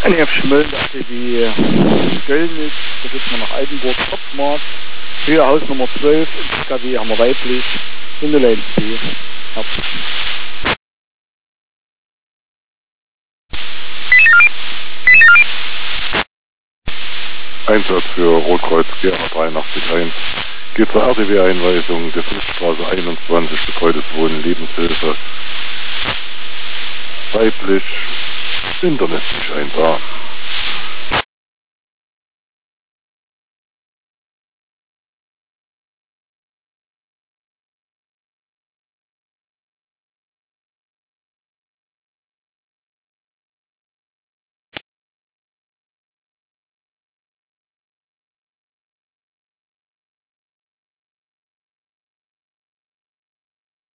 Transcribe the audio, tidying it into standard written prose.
Eine Schmölln, die Göllnitz, da wird man nach Altenburg, Kopfmarkt, Höhe Haus Nummer 12, in KW haben wir weiblich, in der Leine B. Einsatz für Rotkreuz GR 83.1. Geht zur RTW-Einweisung der Flussstraße 21, betreutes Wohnen, Lebenshilfe. Weiblich, Internet nicht 1A.